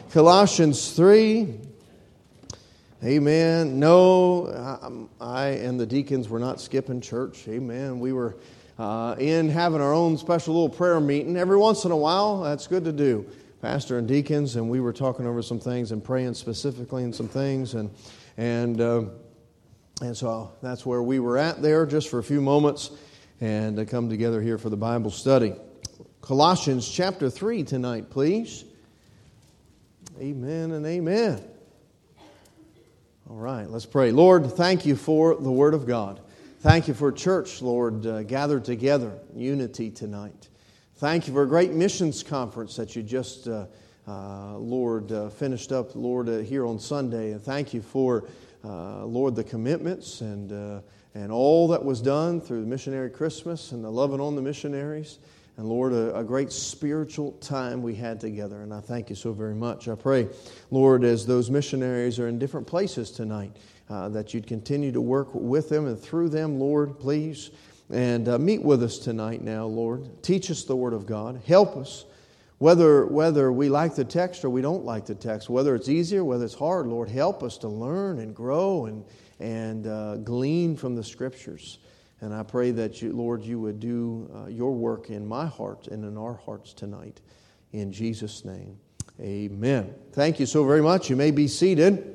Colossians 3. Amen. No, I and the deacons were not skipping church. Amen. We were in having our own special little prayer meeting. Every once in a while, that's good to do. Pastor and deacons, and we were talking over some things and praying specifically in some things. And so that's where we were at there just for a few moments and to come together here for the Bible study. Colossians chapter 3 tonight, please. Amen and amen. All right, let's pray. Lord, thank you for the Word of God. Thank you for church, Lord, gathered together, unity tonight. Thank you for a great missions conference that you just, Lord, finished up, Lord, here on Sunday. And thank you for, Lord, the commitments and all that was done through the missionary Christmas and the loving on the missionaries. And Lord, a great spiritual time we had together. And I thank you so very much. I pray, Lord, as those missionaries are in different places tonight, that you'd continue to work with them and through them, Lord, please. And meet with us tonight now, Lord. Teach us the Word of God. Help us, whether we like the text or we don't like the text, whether it's easier, whether it's hard, Lord, help us to learn and grow and glean from the Scriptures. And I pray that, you, Lord, you would do your work in my heart and in our hearts tonight. In Jesus' name, amen. Thank you so very much. You may be seated.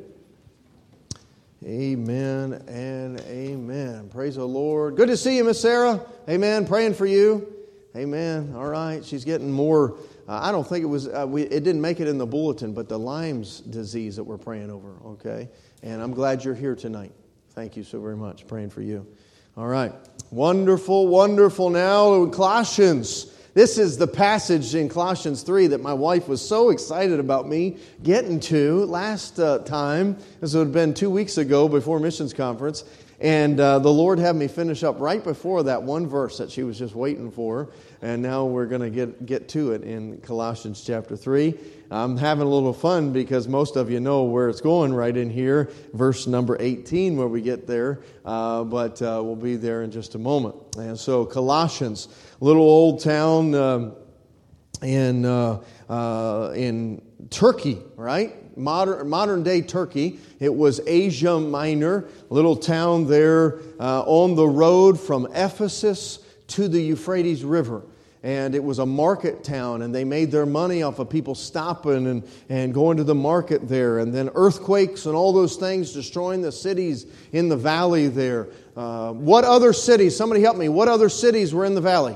Amen and amen. Praise the Lord. Good to see you, Miss Sarah. Amen. Praying for you. Amen. All right. She's getting more. I don't think it was, it didn't make it in the bulletin, but the Lyme's disease that we're praying over. Okay. And I'm glad you're here tonight. Thank you so very much. Praying for you. All right. Wonderful, wonderful. Now, Colossians. This is the passage in Colossians 3 that my wife was so excited about me getting to last time. This would have been 2 weeks ago before missions conference. And the Lord had me finish up right before that one verse that she was just waiting for. And now we're going to get to it in Colossians chapter 3. I'm having a little fun because most of you know where it's going right in here. Verse number 18 where we get there. But we'll be there in just a moment. And so Colossians, little old town in Turkey, right? Modern day Turkey. It was Asia Minor, little town there on the road from Ephesus to the Euphrates River. And it was a market town, and they made their money off of people stopping and going to the market there. And then earthquakes and all those things destroying the cities in the valley there. What other cities? Somebody help me. What other cities were in the valley?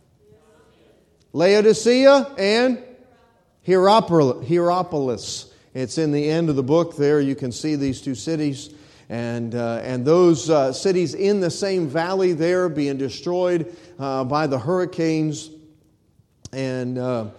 Laodicea and Hierapolis. It's in the end of the book there. You can see these two cities. And those cities in the same valley there being destroyed by the hurricanes and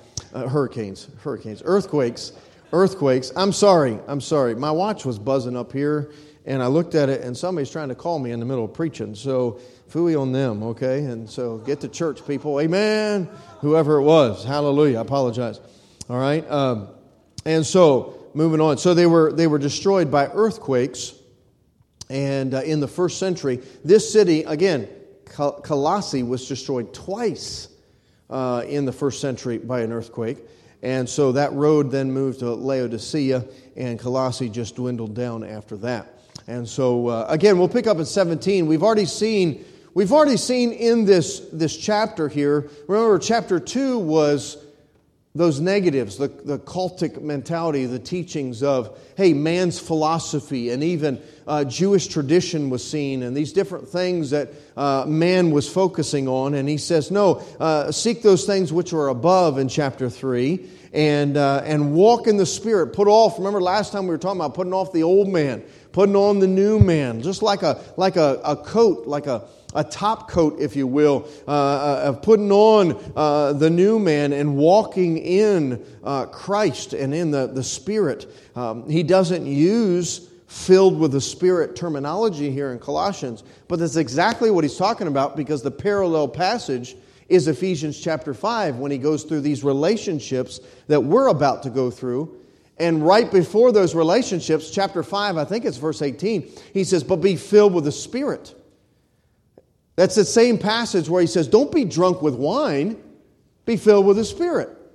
earthquakes. I'm sorry. My watch was buzzing up here, and I looked at it, and somebody's trying to call me in the middle of preaching. So phooey on them, okay? And so get to church, people. Amen. Whoever it was, hallelujah. I apologize. All right. And so moving on. So they were destroyed by earthquakes. And in the first century, this city, again, Colossae, was destroyed twice in the first century by an earthquake. And so that road then moved to Laodicea, and Colossae just dwindled down after that. And so, again, we'll pick up at 17. We've already seen in this chapter here, remember chapter 2 was those negatives, the cultic mentality, the teachings of, hey, man's philosophy, and even Jewish tradition was seen, and these different things that man was focusing on. And he says, no, seek those things which are above in chapter 3, and walk in the Spirit. Put off, remember last time we were talking about putting off the old man, putting on the new man, just like a coat, like a top coat, if you will, of putting on the new man and walking in Christ and in the Spirit. He doesn't use filled with the Spirit terminology here in Colossians, but that's exactly what he's talking about, because the parallel passage is Ephesians chapter 5 when he goes through these relationships that we're about to go through. And right before those relationships, chapter 5, I think it's verse 18, he says, but be filled with the Spirit. That's the same passage where he says, don't be drunk with wine, be filled with the Spirit.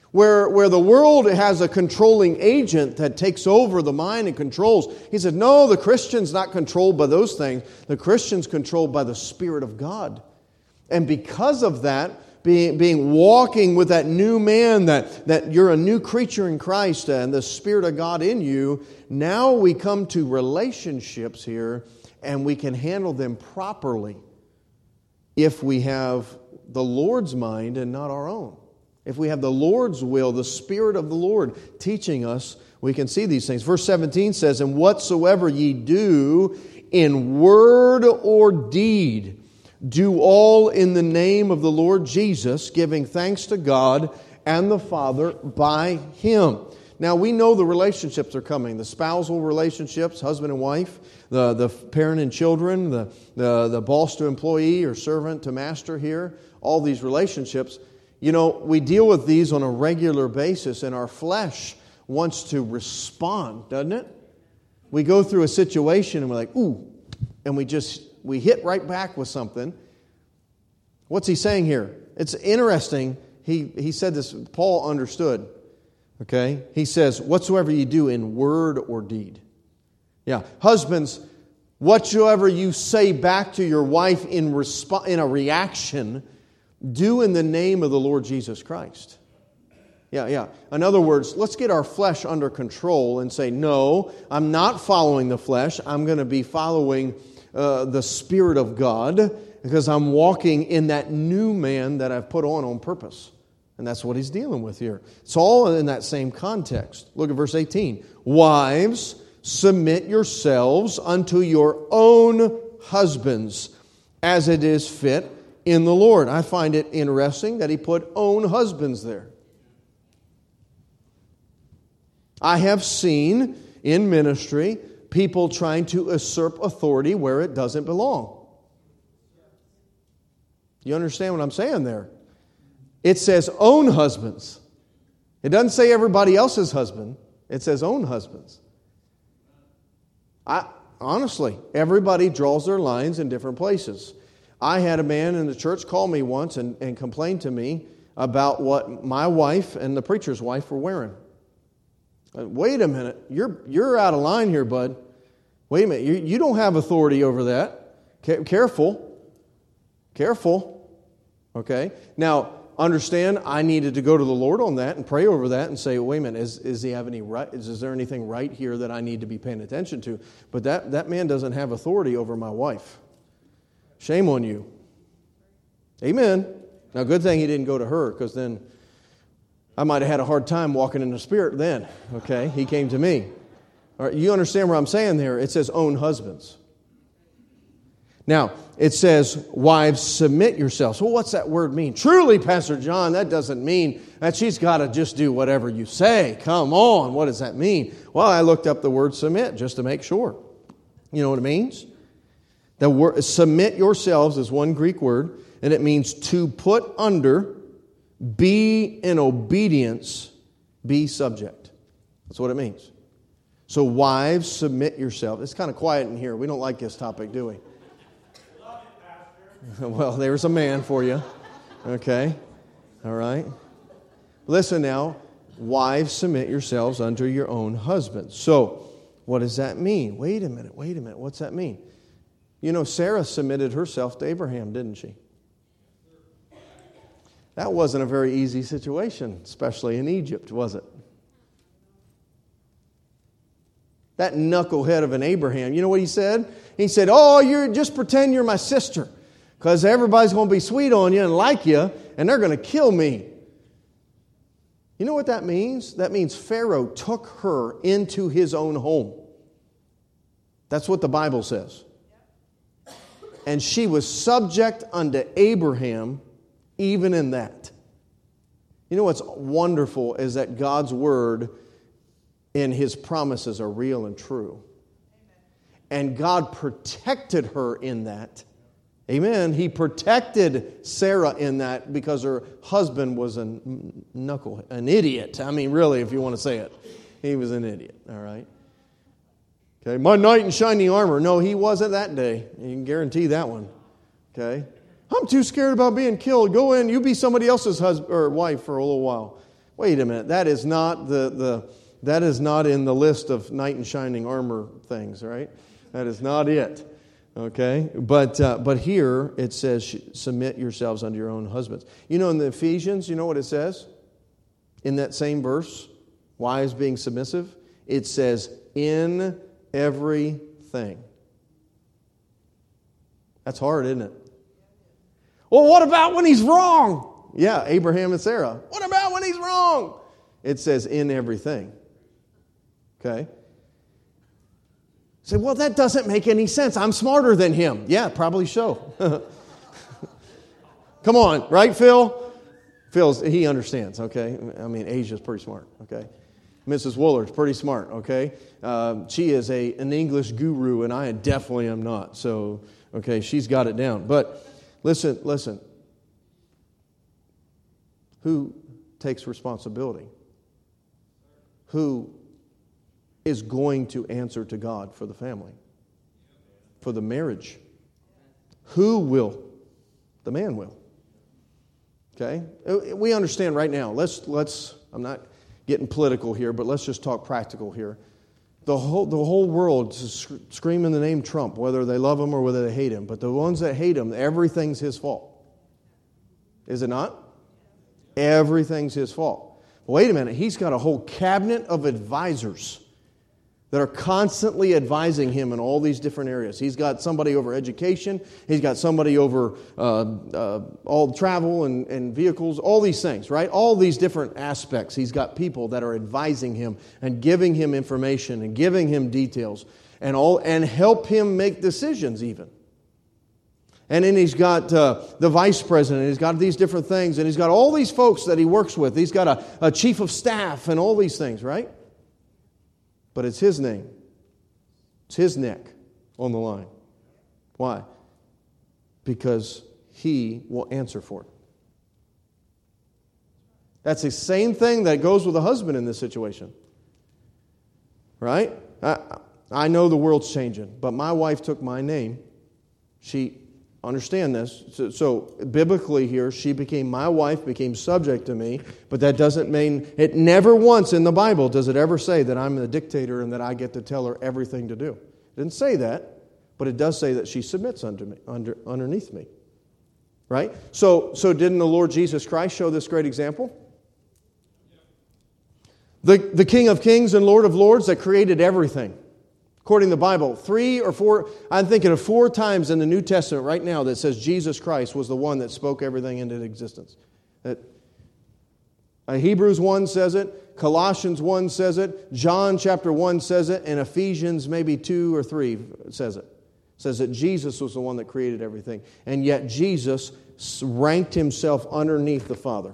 Where the world has a controlling agent that takes over the mind and controls. He said, no, the Christian's not controlled by those things. The Christian's controlled by the Spirit of God. And because of that, being walking with that new man, that you're a new creature in Christ and the Spirit of God in you, now we come to relationships here and we can handle them properly if we have the Lord's mind and not our own. If we have the Lord's will, the Spirit of the Lord teaching us, we can see these things. Verse 17 says, and whatsoever ye do in word or deed, do all in the name of the Lord Jesus, giving thanks to God and the Father by Him. Now we know the relationships are coming. The spousal relationships, husband and wife, the parent and children, the boss to employee or servant to master here, all these relationships. You know, we deal with these on a regular basis, and our flesh wants to respond, doesn't it? We go through a situation and we're like, ooh, and we hit right back with something. What's he saying here? It's interesting. He said this, Paul understood. Okay? He says, whatsoever you do in word or deed. Yeah. Husbands, whatsoever you say back to your wife in a reaction, do in the name of the Lord Jesus Christ. Yeah. In other words, let's get our flesh under control and say, no, I'm not following the flesh. I'm going to be following the Spirit of God because I'm walking in that new man that I've put on purpose. And that's what he's dealing with here. It's all in that same context. Look at verse 18. Wives, submit yourselves unto your own husbands as it is fit in the Lord. I find it interesting that he put own husbands there. I have seen in ministry people trying to usurp authority where it doesn't belong. You understand what I'm saying there? It says own husbands. It doesn't say everybody else's husband. It says own husbands. Honestly, everybody draws their lines in different places. I had a man in the church call me once and complain to me about what my wife and the preacher's wife were wearing. Wait a minute, you're out of line here, bud. Wait a minute, you don't have authority over that. Careful. Okay? Now, understand, I needed to go to the Lord on that and pray over that and say, wait a minute, is he have any right? Is there anything right here that I need to be paying attention to? But that man doesn't have authority over my wife. Shame on you. Amen. Now, good thing he didn't go to her, because then I might have had a hard time walking in the Spirit then. Okay? He came to me. All right, you understand what I'm saying there? It says own husbands. Now, it says, wives, submit yourselves. Well, what's that word mean? Truly, Pastor John, that doesn't mean that she's got to just do whatever you say. Come on, what does that mean? Well, I looked up the word submit just to make sure. You know what it means? The word submit yourselves is one Greek word, and it means to put under, be in obedience, be subject. That's what it means. So wives, submit yourselves. It's kind of quiet in here. We don't like this topic, do we? Well, there's a man for you. Okay. All right. Listen now. Wives, submit yourselves unto your own husbands. So, what does that mean? Wait a minute. What's that mean? You know, Sarah submitted herself to Abraham, didn't she? That wasn't a very easy situation, especially in Egypt, was it? That knucklehead of an Abraham, you know what he said? He said, oh, you just pretend you're my sister, because everybody's going to be sweet on you and like you, and they're going to kill me. You know what that means? That means Pharaoh took her into his own home. That's what the Bible says. And she was subject unto Abraham even in that. You know what's wonderful is that God's word and His promises are real and true. And God protected her in that. Amen. He protected Sarah in that because her husband was an idiot. I mean, really, if you want to say it. He was an idiot, all right? Okay, my knight in shining armor. No, he wasn't that day. You can guarantee that one. Okay? I'm too scared about being killed. Go in, you be somebody else's husband or wife for a little while. Wait a minute. That is not that is not in the list of knight in shining armor things, right? That is not it. Okay? But here it says, submit yourselves unto your own husbands. You know, in the Ephesians, you know what it says? In that same verse, wives being submissive, it says, in everything. That's hard, isn't it? Well, what about when he's wrong? Yeah, Abraham and Sarah. What about when he's wrong? It says, in everything. Okay? Say, well, that doesn't make any sense. I'm smarter than him. Yeah, probably so. Come on, right, Phil? He understands, okay? I mean, Asia's pretty smart, okay? Mrs. Wooler's pretty smart, okay? She is an English guru, and I definitely am not. So, okay, she's got it down. But listen. Who takes responsibility? Who is going to answer to God for the family, for the marriage? Who will? The man will. Okay? We understand right now. Let's. I'm not getting political here, but let's just talk practical here. The whole world is screaming the name Trump, whether they love him or whether they hate him. But the ones that hate him, everything's his fault. Is it not? Everything's his fault. Wait a minute. He's got a whole cabinet of advisors that are constantly advising him in all these different areas. He's got somebody over education. He's got somebody over all travel and vehicles, all these things, right? All these different aspects. He's got people that are advising him and giving him information and giving him details and help him make decisions even. And then he's got the vice president. He's got these different things. And he's got all these folks that he works with. He's got a chief of staff and all these things, right? But it's his name. It's his neck on the line. Why? Because he will answer for it. That's the same thing that goes with a husband in this situation. Right? I know the world's changing, but my wife took my name. She, understand this, so biblically here, she became my wife, became subject to me, but that doesn't mean, it never once in the Bible does it ever say that I'm the dictator and that I get to tell her everything to do. It didn't say that, but it does say that she submits under me, underneath me. Right? So didn't the Lord Jesus Christ show this great example? The King of Kings and Lord of Lords that created everything. According to the Bible, 3 or 4, I'm thinking of 4 times in the New Testament right now that says Jesus Christ was the one that spoke everything into existence. Hebrews 1 says it, Colossians 1 says it, John chapter 1 says it, and Ephesians maybe 2 or 3 says it. It says that Jesus was the one that created everything. And yet Jesus ranked himself underneath the Father.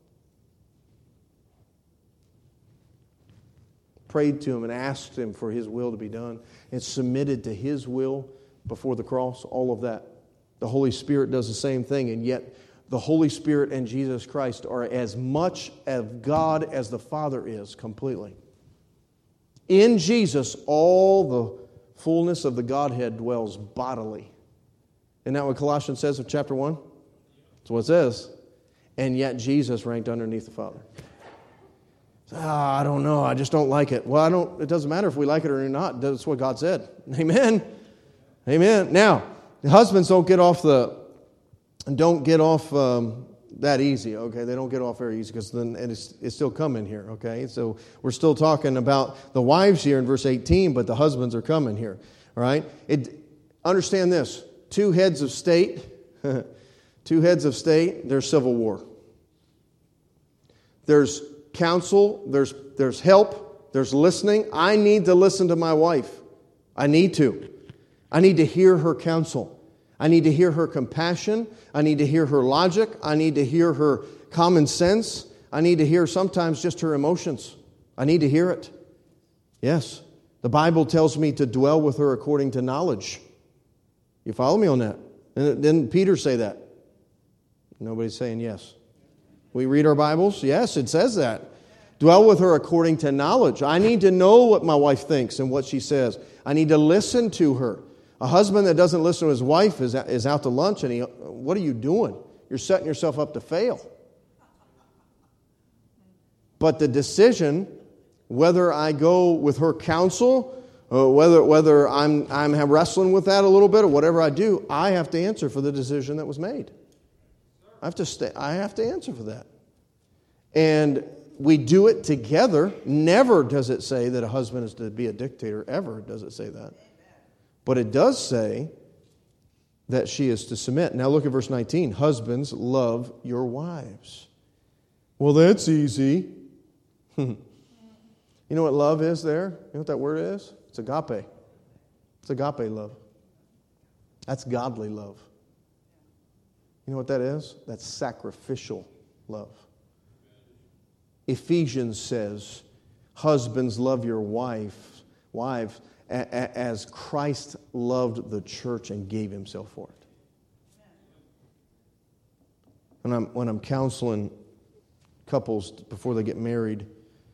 Prayed to him and asked him for his will to be done and submitted to his will before the cross, all of that. The Holy Spirit does the same thing, and yet the Holy Spirit and Jesus Christ are as much of God as the Father is completely. In Jesus, all the fullness of the Godhead dwells bodily. Isn't that what Colossians says of chapter 1? That's what it says. And yet Jesus ranked underneath the Father. I don't know. I just don't like it. Well, it doesn't matter if we like it or not. That's what God said. Amen. Amen. Now, the husbands don't get off that easy. Okay, they don't get off very easy because then it's still coming here. Okay, so we're still talking about the wives here in verse 18, but the husbands are coming here. All right. Understand this: 2 heads of state, 2 heads of state. There's civil war. There's counsel, there's help, there's listening. I need to listen to my wife. I need to hear her counsel. I need to hear her compassion. I need to hear her logic. I need to hear her common sense. I need to hear sometimes just her emotions. I need to hear it. Yes, the Bible tells me to dwell with her according to knowledge. You follow me on that? Didn't Peter say that? Nobody's saying yes. We read our Bibles? Yes, it says that. Dwell with her according to knowledge. I need to know what my wife thinks and what she says. I need to listen to her. A husband that doesn't listen to his wife is out to lunch and what are you doing? You're setting yourself up to fail. But the decision, whether I go with her counsel, or whether I'm wrestling with that a little bit, or whatever I do, I have to answer for the decision that was made. I have to answer for that. And we do it together. Never does it say that a husband is to be a dictator. Ever does it say that. But it does say that she is to submit. Now look at verse 19. Husbands, love your wives. Well, that's easy. You know what love is there? You know what that word is? It's agape. It's agape love. That's godly love. You know what that is? That's sacrificial love. Ephesians says, husbands, love your wives as Christ loved the church and gave himself for it. When I'm counseling couples before they get married,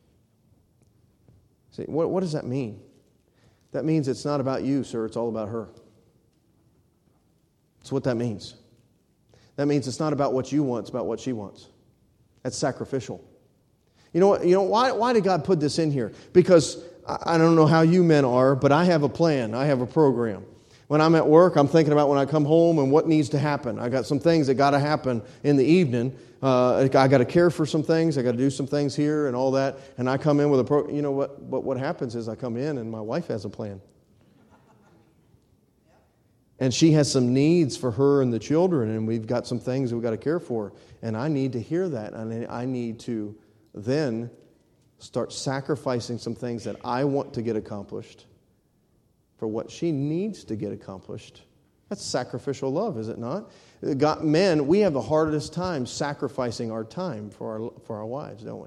say, what does that mean? That means it's not about you, sir. It's all about her. That's what that means. That means it's not about what you want. It's about what she wants. That's sacrificial. You know what? Why did God put this in here? Because I don't know how you men are, but I have a plan. I have a program. When I'm at work, I'm thinking about when I come home and what needs to happen. I got some things that got to happen in the evening. I got to care for some things. I got to do some things here and all that. And I come in with a you know what? But what happens is I come in and my wife has a plan. And she has some needs for her and the children, and we've got some things we've got to care for. And I need to hear that, and I need to then start sacrificing some things that I want to get accomplished for what she needs to get accomplished. That's sacrificial love, is it not? Men, we have the hardest time sacrificing our time for our wives, don't we?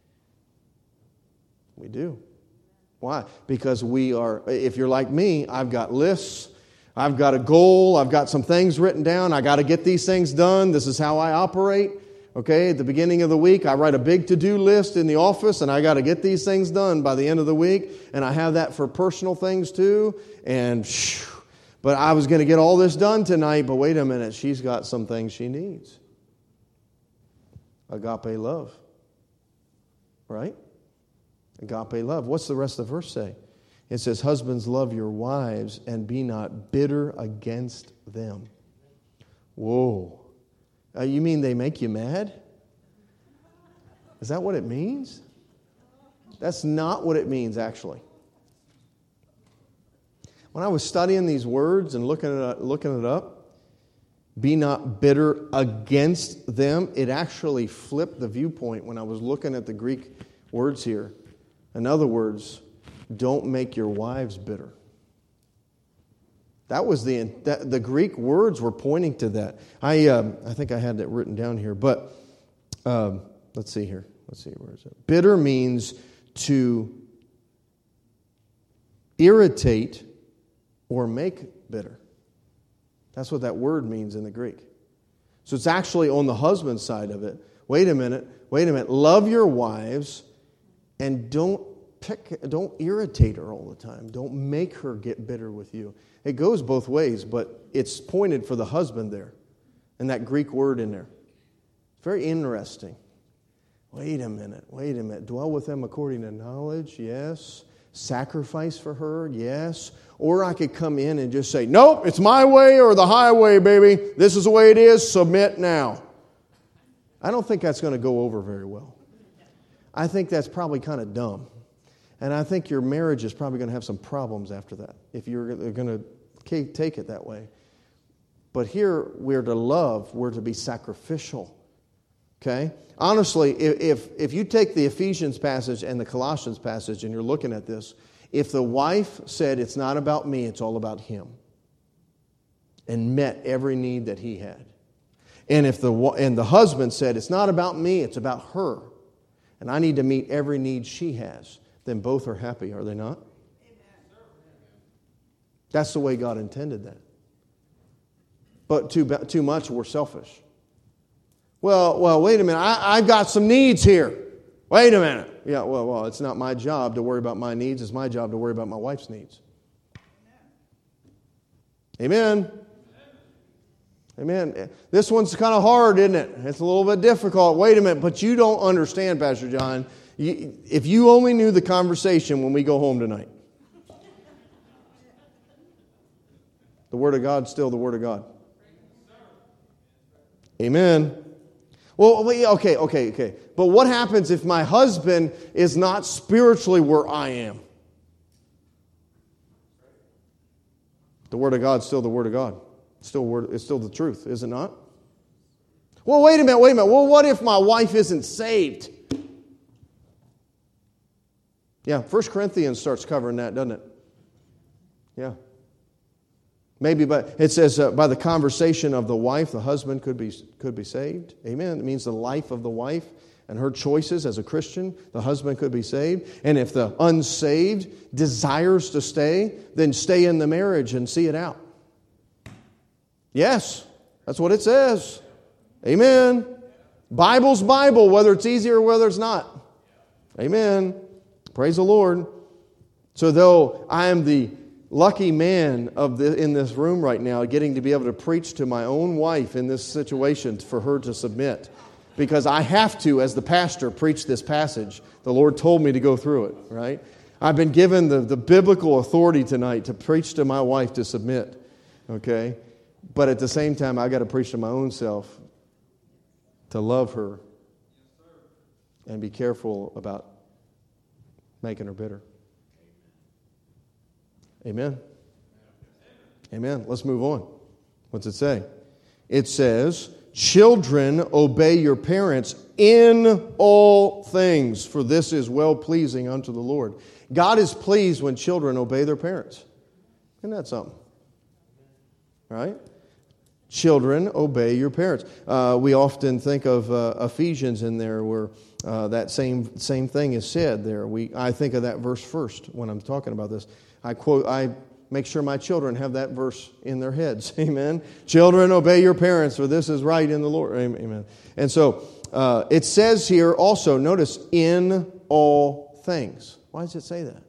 We do. Why? Because we are, if you're like me, I've got lists. I've got a goal. I've got some things written down. I got to get these things done. This is how I operate. Okay, at the beginning of the week, I write a big to-do list in the office, and I got to get these things done by the end of the week. And I have that for personal things too. But I was going to get all this done tonight, but wait a minute, she's got some things she needs. Agape love. Right? Agape love. What's the rest of the verse say? It says, husbands, love your wives and be not bitter against them. Whoa. You mean they make you mad? Is that what it means? That's not what it means, actually. When I was studying these words and looking it up, be not bitter against them, it actually flipped the viewpoint when I was looking at the Greek words here. In other words, don't make your wives bitter. That was the Greek words were pointing to that. I think I had that written down here, but let's see here. Let's see, where is it? Bitter means to irritate or make bitter. That's what that word means in the Greek. So it's actually on the husband side of it. Wait a minute. Love your wives and don't irritate her all the time. Don't make her get bitter with you. It goes both ways, but it's pointed for the husband there. And that Greek word in there. Very interesting. Wait a minute. Dwell with them according to knowledge, yes. Sacrifice for her, yes. Or I could come in and just say, nope, it's my way or the highway, baby. This is the way it is. Submit now. I don't think that's going to go over very well. I think that's probably kind of dumb. And I think your marriage is probably going to have some problems after that if you're going to take it that way. But here we're to love, we're to be sacrificial. Okay? Honestly, if you take the Ephesians passage and the Colossians passage and you're looking at this, if the wife said it's not about me, it's all about him, and met every need that he had, and if the husband said it's not about me, it's about her, and I need to meet every need she has, then both are happy, are they not? That's the way God intended that. But too much, we're selfish. Well, wait a minute. I've got some needs here. Wait a minute. Yeah, well, it's not my job to worry about my needs. It's my job to worry about my wife's needs. Amen. Amen. This one's kind of hard, isn't it? It's a little bit difficult. Wait a minute. But you don't understand, Pastor John. If you only knew the conversation when we go home tonight. The Word of God is still the Word of God. Amen. Well, okay. But what happens if my husband is not spiritually where I am? The Word of God is still the Word of God. It's still the truth, is it not? Well, wait a minute. Well, what if my wife isn't saved? Yeah, 1 Corinthians starts covering that, doesn't it? Yeah. Maybe, but it says by the conversation of the wife, the husband could be saved. Amen. It means the life of the wife and her choices as a Christian, the husband could be saved. And if the unsaved desires to stay, then stay in the marriage and see it out. Yes, that's what it says. Amen. Bible's Bible, whether it's easy or whether it's not. Amen. Praise the Lord. So though I am the lucky man in this room right now, getting to be able to preach to my own wife in this situation for her to submit, because I have to, as the pastor, preach this passage. The Lord told me to go through it, right? I've been given the biblical authority tonight to preach to my wife to submit, okay? But at the same time, I got to preach to my own self to love her and be careful about making her bitter. Amen. Amen. Let's move on. What's it say? It says, children, obey your parents in all things, for this is well-pleasing unto the Lord. God is pleased when children obey their parents. Isn't that something? Right? Children, obey your parents. We often think of Ephesians in there where that same thing is said there. I think of that verse first when I'm talking about this. I make sure my children have that verse in their heads. Amen. Children, obey your parents, for this is right in the Lord. Amen. And so it says here also, notice, in all things. Why does it say that?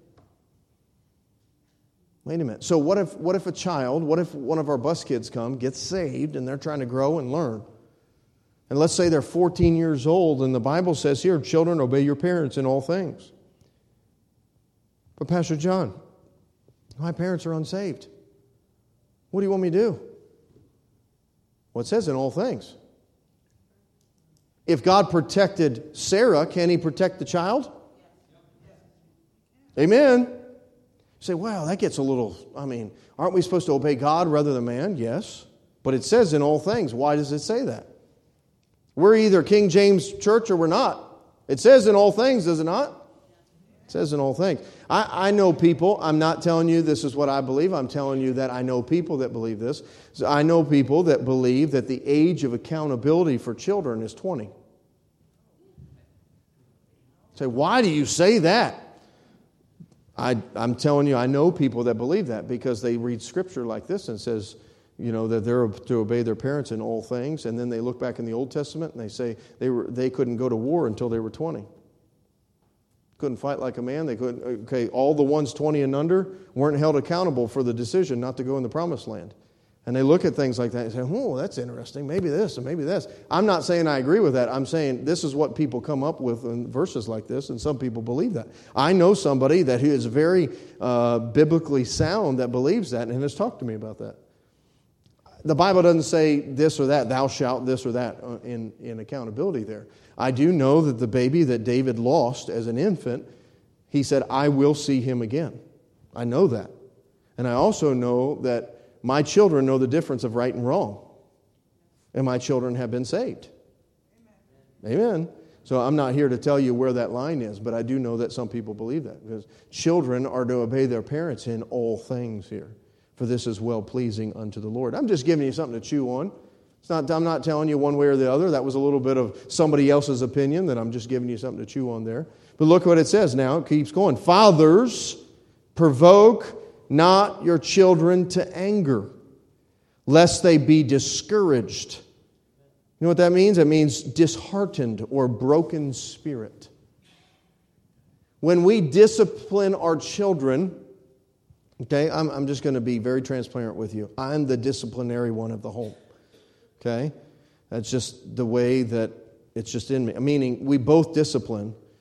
Wait a minute. So what if one of our bus kids gets saved, and they're trying to grow and learn? And let's say they're 14 years old, and the Bible says here, children, obey your parents in all things. But Pastor John, my parents are unsaved. What do you want me to do? Well, it says in all things. If God protected Sarah, can He protect the child? Amen. You say, wow, that gets a little, aren't we supposed to obey God rather than man? Yes. But it says in all things. Why does it say that? We're either King James Church or we're not. It says in all things, does it not? It says in all things. I know people, I'm not telling you this is what I believe, I'm telling you that I know people that believe this. So I know people that believe that the age of accountability for children is 20. Say, why do you say that? I'm telling you, I know people that believe that because they read Scripture like this and says, that they're to obey their parents in all things, and then they look back in the Old Testament and they say they couldn't go to war until they were 20. Couldn't fight like a man. They couldn't. Okay, all the ones 20 and under weren't held accountable for the decision not to go in the Promised Land. And they look at things like that and say, "Oh, that's interesting. Maybe this and maybe this." I'm not saying I agree with that. I'm saying this is what people come up with in verses like this, and some people believe that. I know somebody that who is very biblically sound that believes that and has talked to me about that. The Bible doesn't say this or that, thou shalt this or that in accountability there. I do know that the baby that David lost as an infant, he said, I will see him again. I know that. And I also know that my children know the difference of right and wrong. And my children have been saved. Amen. So I'm not here to tell you where that line is, but I do know that some people believe that. Because children are to obey their parents in all things here. For this is well-pleasing unto the Lord. I'm just giving you something to chew on. I'm not telling you one way or the other. That was a little bit of somebody else's opinion that I'm just giving you something to chew on there. But look what it says now. It keeps going. Fathers, provoke not your children to anger, lest they be discouraged. You know what that means? It means disheartened or broken spirit. When we discipline our children, okay, I'm just going to be very transparent with you. I'm the disciplinary one of the home. Okay? That's just the way that it's just in me. Meaning, we both discipline,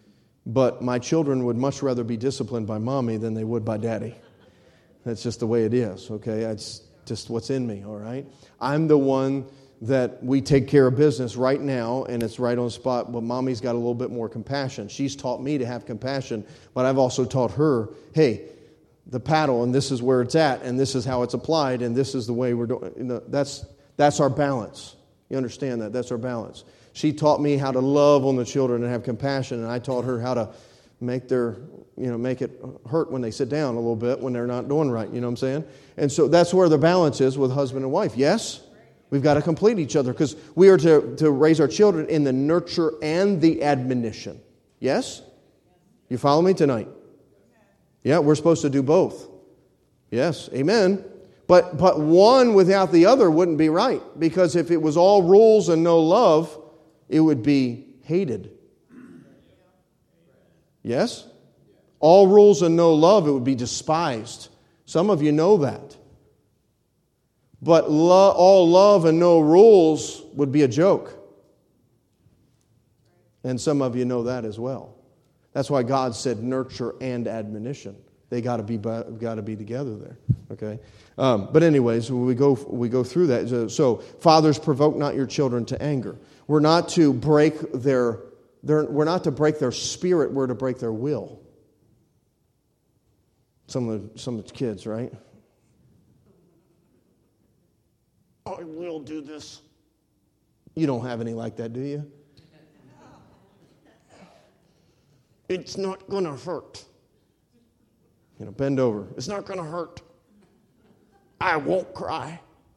But my children would much rather be disciplined by mommy than they would by daddy. That's just the way it is, okay? It's just what's in me, all right? I'm the one that we take care of business right now, and it's right on the spot, but mommy's got a little bit more compassion. She's taught me to have compassion, but I've also taught her, hey, the paddle, and this is where it's at, and this is how it's applied, and this is the way we're doing. You know, that's our balance. You understand that? That's our balance. She taught me how to love on the children and have compassion, and I taught her how to make it hurt when they sit down a little bit when they're not doing right. You know what I'm saying? And so that's where the balance is with husband and wife. Yes? We've got to complete each other because we are to raise our children in the nurture and the admonition. Yes? You follow me tonight? Yeah, we're supposed to do both. Yes, amen. But one without the other wouldn't be right, because if it was all rules and no love, it would be hated. Yes? All rules and no love, it would be despised. Some of you know that. But all love and no rules would be a joke. And some of you know that as well. That's why God said nurture and admonition. They got to be together there. Okay. But anyways, we go through that. So fathers, provoke not your children to anger. We're not to break their spirit. We're to break their will. Some of the kids, right? I will do this. You don't have any like that, do you? It's not going to hurt. Bend over. It's not going to hurt. I won't cry.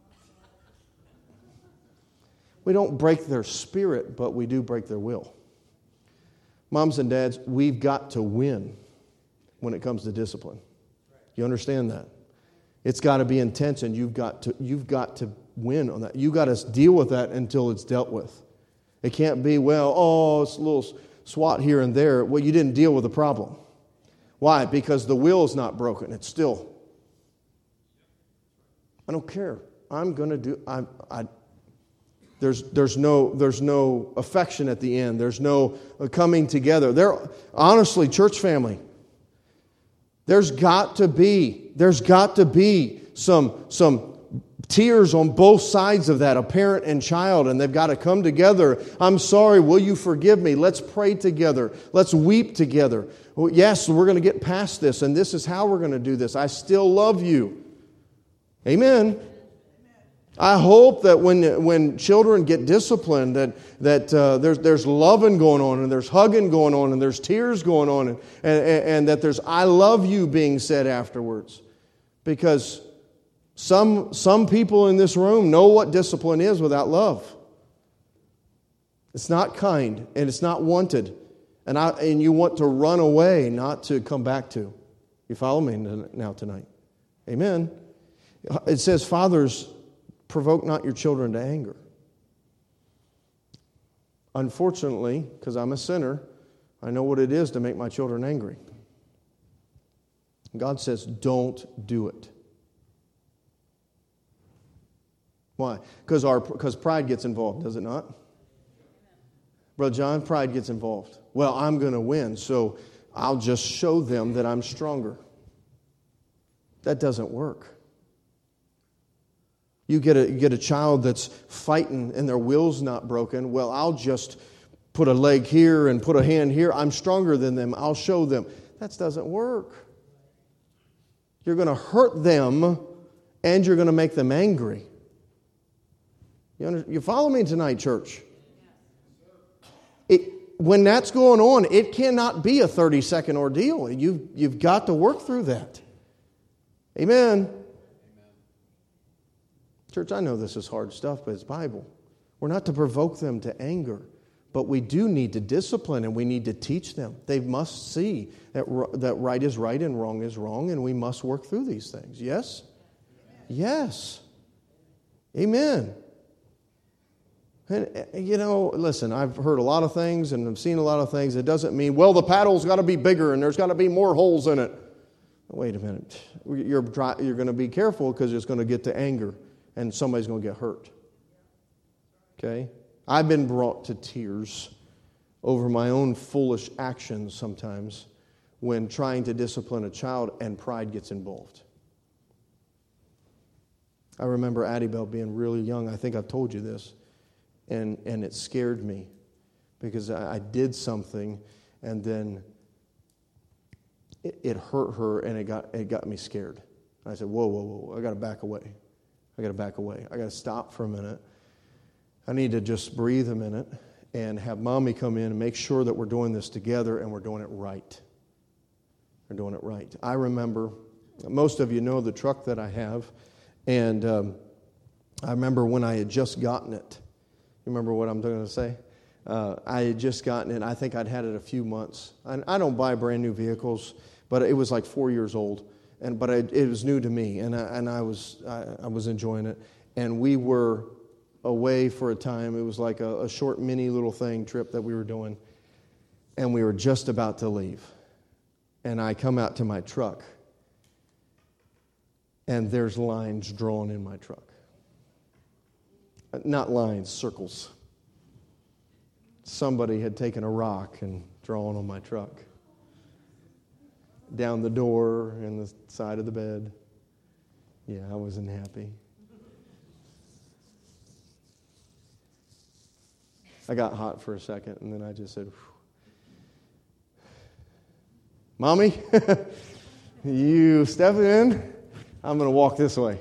We don't break their spirit, but we do break their will. Moms and dads, we've got to win when it comes to discipline. You understand that? It's got to be intense, and you've got to win on that. You've got to deal with that until it's dealt with. It can't be, it's a little swat here and there. Well, you didn't deal with the problem. Why? Because the will is not broken. It's still. I don't care. I'm going to do. There's no affection at the end. There's no coming together. Honestly, church family, there's got to be some tears on both sides of that, a parent and child, and they've got to come together. I'm sorry, will you forgive me? Let's pray together. Let's weep together. Well, yes, we're going to get past this, and this is how we're going to do this. I still love you. Amen. I hope that when children get disciplined, that there's loving going on, and there's hugging going on, and there's tears going on, and that there's I love you being said afterwards. Because some people in this room know what discipline is without love. It's not kind, and it's not wanted. And you want to run away, not to come back to. You follow me now tonight? Amen. It says, fathers, provoke not your children to anger. Unfortunately, because I'm a sinner, I know what it is to make my children angry. God says, don't do it. Why? Because pride gets involved, does it not? Brother John, pride gets involved. Well, I'm going to win, so I'll just show them that I'm stronger. That doesn't work. You get a child that's fighting and their will's not broken. Well, I'll just put a leg here and put a hand here. I'm stronger than them. I'll show them. That doesn't work. You're going to hurt them and you're going to make them angry. You follow me tonight, church? When that's going on, it cannot be a 30-second ordeal. You've got to work through that. Amen. Church, I know this is hard stuff, but it's Bible. We're not to provoke them to anger, but we do need to discipline and we need to teach them. They must see that right is right and wrong is wrong, and we must work through these things. Yes? Yes. Amen. And, listen, I've heard a lot of things and I've seen a lot of things. It doesn't mean, the paddle's got to be bigger and there's got to be more holes in it. Wait a minute. You're going to be careful because it's going to get to anger and somebody's going to get hurt. Okay? I've been brought to tears over my own foolish actions sometimes when trying to discipline a child and pride gets involved. I remember Addie Bell being really young. I think I've told you this. And it scared me because I did something and then it hurt her and it got me scared. I said, whoa, I got to back away. I got to stop for a minute. I need to just breathe a minute and have Mommy come in and make sure that we're doing this together and we're doing it right. We're doing it right. I remember, most of you know the truck that I have, and I remember when I had just gotten it. You remember what I'm going to say? I had just gotten it. I think I'd had it a few months. I don't buy brand new vehicles, but it was like 4 years old. But it was new to me, and I was enjoying it. And we were away for a time. It was like a short, mini little trip that we were doing, and we were just about to leave. And I come out to my truck, and there's lines drawn in my truck. Not lines, circles. Somebody had taken a rock and drawn on my truck. Down the door and the side of the bed. Yeah, I wasn't happy. I got hot for a second, and then I just said, Mommy, you step in, I'm going to walk this way.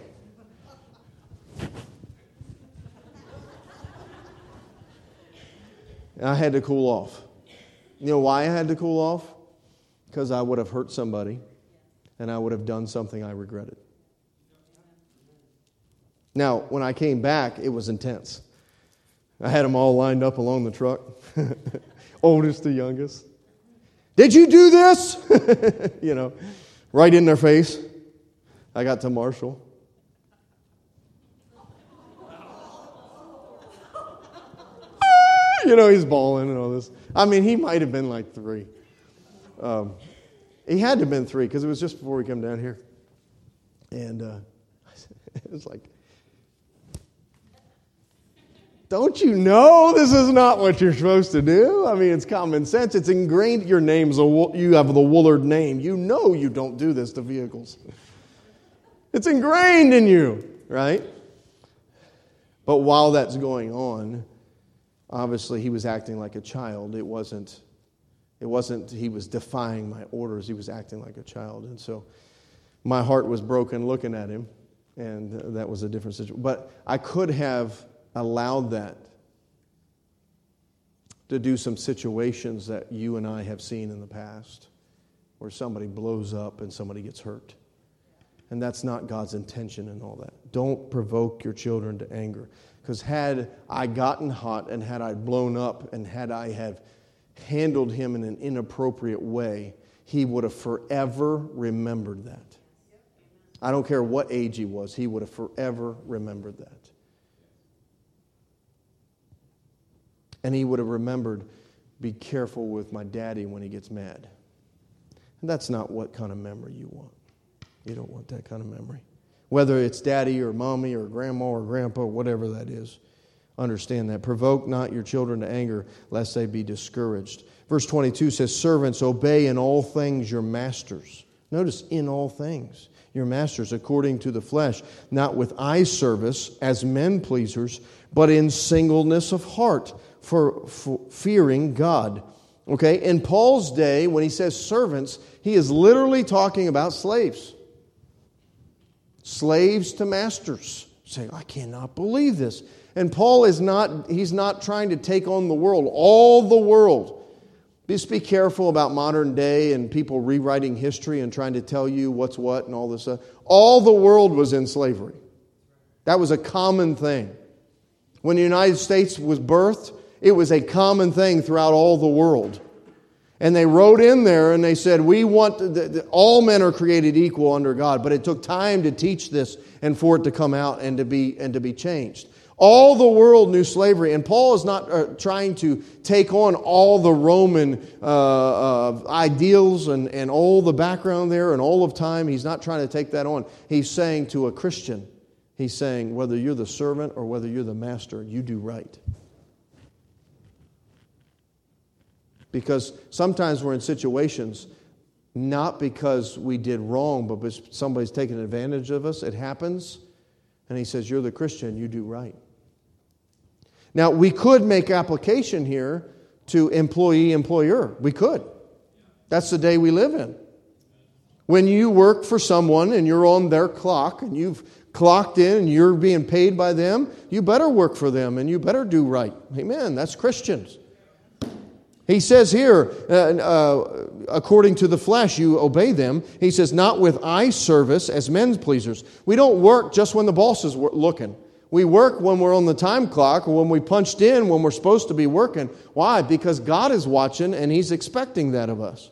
And I had to cool off. You know why I had to cool off? Because I would have hurt somebody, and I would have done something I regretted. Now, when I came back, it was intense. I had them all lined up along the truck, oldest to youngest. Did you do this? Right in their face. I got to Marshall. He's bawling and all this. I mean, he might have been like 3. He had to have been 3 because it was just before we come down here. And it was like, don't you know this is not what you're supposed to do? I mean, it's common sense. It's ingrained. Your name's you have the Woolard name. You know you don't do this to vehicles. It's ingrained in you, right? But while that's going on, obviously he was acting like a child. It wasn't he was defying my orders. He was acting like a child. And so my heart was broken looking at him, and that was a different situation. But I could have allowed that to do some situations that you and I have seen in the past where somebody blows up and somebody gets hurt. And that's not God's intention in all that. Don't provoke your children to anger. Because had I gotten hot and had I blown up and had I have handled him in an inappropriate way, he would have forever remembered that. I don't care what age he was, he would have forever remembered that. And he would have remembered, be careful with my daddy when he gets mad. And that's not what kind of memory you want. You don't want that kind of memory. Whether it's daddy or mommy or grandma or grandpa or whatever that is. Understand that. Provoke not your children to anger, lest they be discouraged. Verse 22 says, servants, obey in all things your masters. Notice, in all things. Your masters according to the flesh, not with eye service as men pleasers, but in singleness of heart, for fearing God. Okay, in Paul's day, when he says servants, he is literally talking about slaves. Slaves to masters. Saying, I cannot believe this. And Paul he's not trying to take on the world, all the world. Just be careful about modern day and people rewriting history and trying to tell you what's what and all this stuff. All the world was in slavery. That was a common thing. When the United States was birthed, it was a common thing throughout all the world. And they wrote in there and they said, we want, all men are created equal under God. But it took time to teach this and for it to come out and to be changed. All the world knew slavery, and Paul is not trying to take on all the Roman ideals and all the background there and all of time. He's not trying to take that on. He's saying to a Christian, he's saying, whether you're the servant or whether you're the master, you do right. Because sometimes we're in situations not because we did wrong, but because somebody's taking advantage of us. It happens. And he says, you're the Christian, you do right. Now, we could make application here to employee-employer. We could. That's the day we live in. When you work for someone and you're on their clock and you've clocked in and you're being paid by them, you better work for them and you better do right. Amen. That's Christians. He says here, according to the flesh, you obey them. He says, not with eye service as men's pleasers. We don't work just when the boss is looking. We work when we're on the time clock or when we punched in when we're supposed to be working. Why? Because God is watching and He's expecting that of us.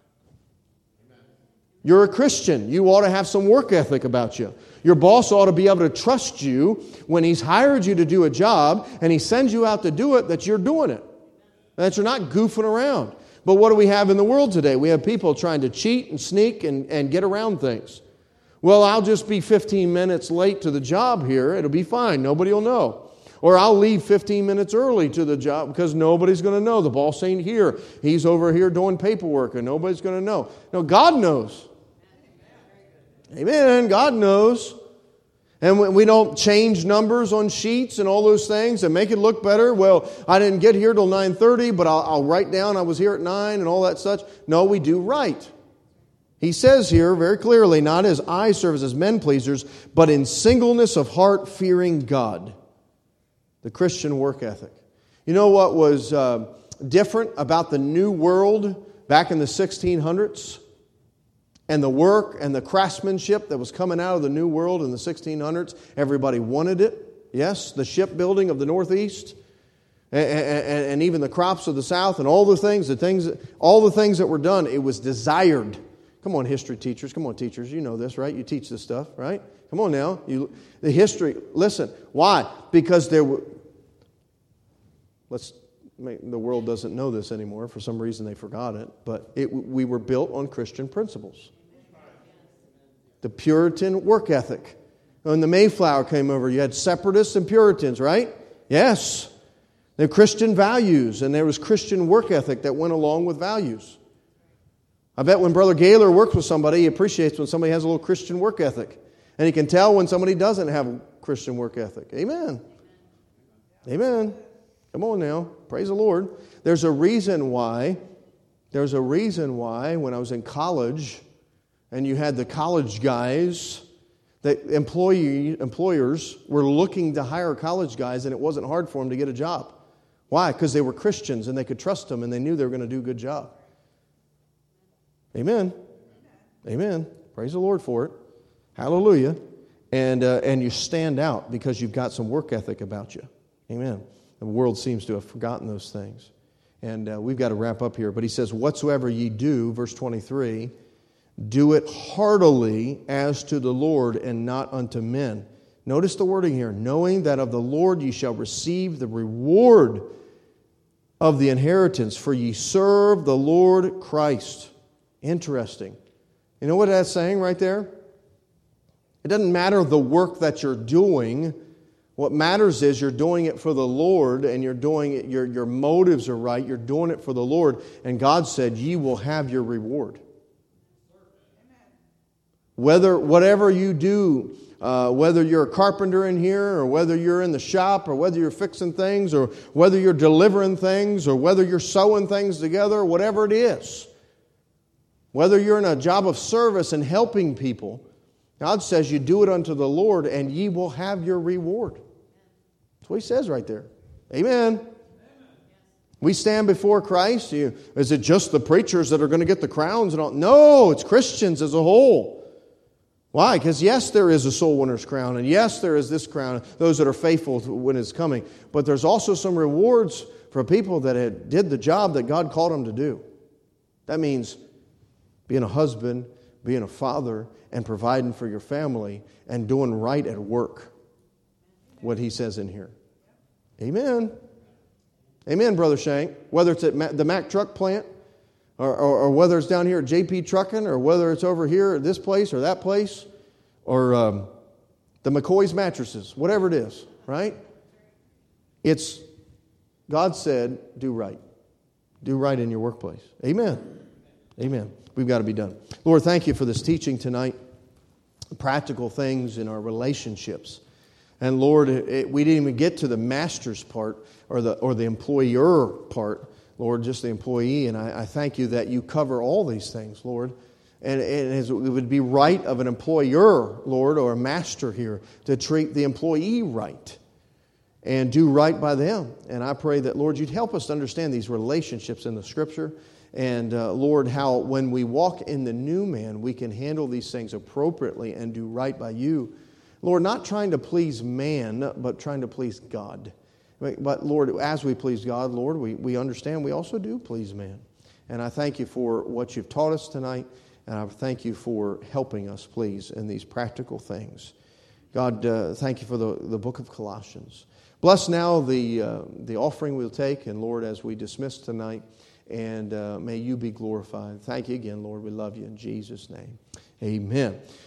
You're a Christian. You ought to have some work ethic about you. Your boss ought to be able to trust you when he's hired you to do a job and he sends you out to do it, that you're doing it. That you're not goofing around. But what do we have in the world today? We have people trying to cheat and sneak and get around things. Well, I'll just be 15 minutes late to the job here. It'll be fine. Nobody will know. Or I'll leave 15 minutes early to the job because nobody's going to know. The boss ain't here. He's over here doing paperwork and nobody's going to know. No, God knows. Amen. God knows. And we don't change numbers on sheets and all those things and make it look better. Well, I didn't get here till 9:30, but I'll write down I was here at 9 and all that such. No, we do right. He says here very clearly, not as eye service as men pleasers, but in singleness of heart, fearing God. The Christian work ethic. You know what was different about the New World back in the 1600s? And the work and the craftsmanship that was coming out of the New World in the 1600s, everybody wanted it. Yes, the shipbuilding of the Northeast, and even the crops of the South, and all the things that were done, it was desired. Come on, history teachers. Come on, teachers. You know this, right? You teach this stuff, right? Come on now. The history. Listen. Why? Because there were... The world doesn't know this anymore. For some reason, they forgot it. But we were built on Christian principles. The Puritan work ethic. When the Mayflower came over, you had separatists and Puritans, right? Yes. They're Christian values, and there was Christian work ethic that went along with values. I bet when Brother Gaylor works with somebody, he appreciates when somebody has a little Christian work ethic. And he can tell when somebody doesn't have a Christian work ethic. Amen. Amen. Come on now. Praise the Lord. There's a reason why when I was in college and you had the college guys, that employers were looking to hire college guys and it wasn't hard for them to get a job. Why? Because they were Christians and they could trust them and they knew they were going to do a good job. Amen. Amen. Praise the Lord for it. Hallelujah. And you stand out because you've got some work ethic about you. Amen. The world seems to have forgotten those things. And we've got to wrap up here. But he says, whatsoever ye do, verse 23, do it heartily as to the Lord and not unto men. Notice the wording here. Knowing that of the Lord ye shall receive the reward of the inheritance, for ye serve the Lord Christ. Interesting. You know what that's saying right there? It doesn't matter the work that you're doing. What matters is you're doing it for the Lord, and you're doing it, your motives are right. You're doing it for the Lord. And God said, ye will have your reward. Whatever you do, whether you're a carpenter in here, or whether you're in the shop, or whether you're fixing things, or whether you're delivering things, or whether you're sewing things together, whatever it is, whether you're in a job of service and helping people, God says you do it unto the Lord, and ye will have your reward. That's what He says right there. Amen. We stand before Christ. Is it just the preachers that are going to get the crowns and all? No, it's Christians as a whole. Why? Because yes, there is a soul winner's crown, and yes, there is this crown, those that are faithful when it's coming. But there's also some rewards for people that did the job that God called them to do. That means being a husband, being a father, and providing for your family, and doing right at work. What he says in here. Amen. Amen, Brother Shank. Whether it's at the Mack Truck plant, or whether it's down here at JP Trucking, or whether it's over here at this place or that place, or the McCoy's mattresses, whatever it is, right? It's, God said, do right. Do right in your workplace. Amen. Amen. We've got to be done. Lord, thank you for this teaching tonight. Practical things in our relationships. And Lord, we didn't even get to the master's part or the employer part, Lord, just the employee. And I thank you that you cover all these things, Lord. And it would be right of an employer, Lord, or a master here to treat the employee right and do right by them. And I pray that, Lord, you'd help us to understand these relationships in the Scripture. And, Lord, how when we walk in the new man, we can handle these things appropriately and do right by you. Lord, not trying to please man, but trying to please God. But, Lord, as we please God, Lord, we understand we also do please man. And I thank you for what you've taught us tonight. And I thank you for helping us, please, in these practical things. God, thank you for the book of Colossians. Bless now the offering we'll take, and Lord, as we dismiss tonight, and may you be glorified. Thank you again, Lord. We love you in Jesus' name. Amen.